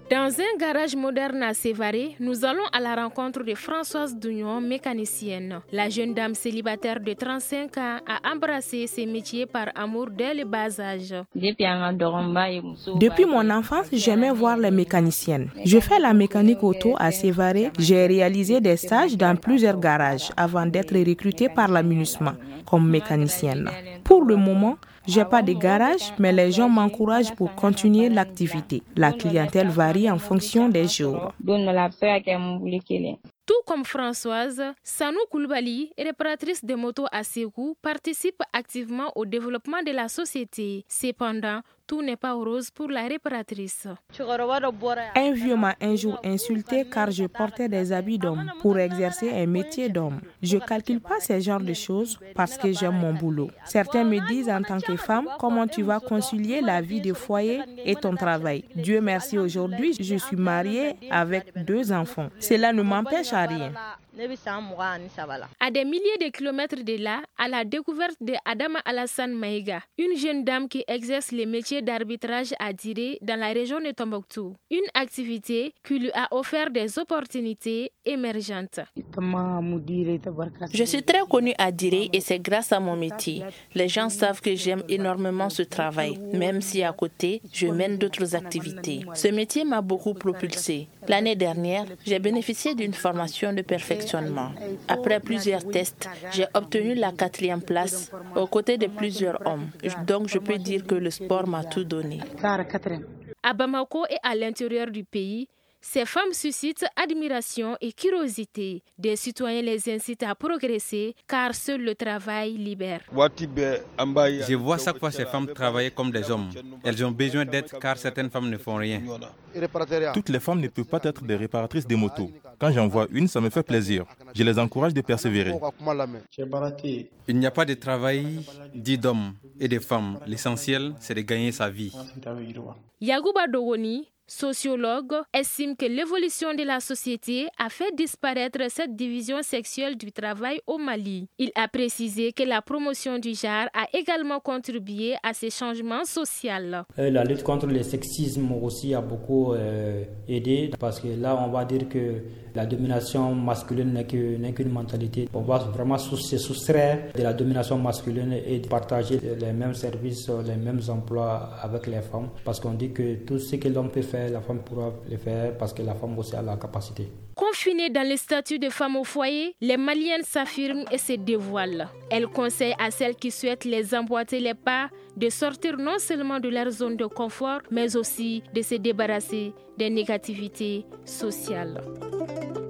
Dans un garage moderne à Sévaré, nous allons à la rencontre de Françoise Dougnon, mécanicienne. La jeune dame célibataire de 35 ans a embrassé ses métiers par amour dès le bas âge. Depuis mon enfance, j'aimais voir les mécaniciennes. Je fais la mécanique auto à Sévaré. J'ai réalisé des stages dans plusieurs garages avant d'être recrutée par la MINUSMA comme mécanicienne. Pour le moment, j'ai pas de garage, mais les gens m'encouragent pour continuer l'activité. La clientèle varie en fonction des jours. Tout comme Françoise, Sanou Koulibaly, réparatrice de motos à Ségou, participe activement au développement de la société. Cependant, tout n'est pas rose pour la réparatrice. Un vieux m'a un jour insulté car je portais des habits d'homme pour exercer un métier d'homme. Je ne calcule pas ce genre de choses parce que j'aime mon boulot. Certains me disent en tant que femme, comment tu vas concilier la vie de foyer et ton travail. Dieu merci, aujourd'hui, je suis mariée avec 2 enfants. Cela ne m'empêche à rien. À des milliers de kilomètres de là, à la découverte de Adama Alassane Maïga, une jeune dame qui exerce le métier d'arbitrage à Diré dans la région de Tombouctou. Une activité qui lui a offert des opportunités émergentes. Je suis très connue à Diré et c'est grâce à mon métier. Les gens savent que j'aime énormément ce travail, même si à côté, je mène d'autres activités. Ce métier m'a beaucoup propulsée. L'année dernière, j'ai bénéficié d'une formation de perfectionnement. Après plusieurs tests, j'ai obtenu la 4e place aux côtés de plusieurs hommes. Donc je peux dire que le sport m'a tout donné. À Bamako et à l'intérieur du pays, ces femmes suscitent admiration et curiosité. Des citoyens les incitent à progresser car seul le travail libère. Je vois chaque fois ces femmes travailler comme des hommes. Elles ont besoin d'aide car certaines femmes ne font rien. Toutes les femmes ne peuvent pas être des réparatrices de motos. Quand j'en vois une, ça me fait plaisir. Je les encourage de persévérer. Il n'y a pas de travail dit d'hommes et de femmes. L'essentiel, c'est de gagner sa vie. Yagouba Dogoni, sociologue, estime que l'évolution de la société a fait disparaître cette division sexuelle du travail au Mali. Il a précisé que la promotion du genre a également contribué à ces changements sociaux. La lutte contre le sexisme aussi a beaucoup aidé parce que là, on va dire que la domination masculine n'est qu'une mentalité. On va vraiment se soustraire de la domination masculine et de partager les mêmes services, les mêmes emplois avec les femmes parce qu'on dit que tout ce que l'homme peut faire, la femme pourra le faire parce que la femme aussi a la capacité. Confinées dans le statut de femme au foyer, les Maliennes s'affirment et se dévoilent. Elles conseillent à celles qui souhaitent les emboîter les pas de sortir non seulement de leur zone de confort, mais aussi de se débarrasser des négativités sociales.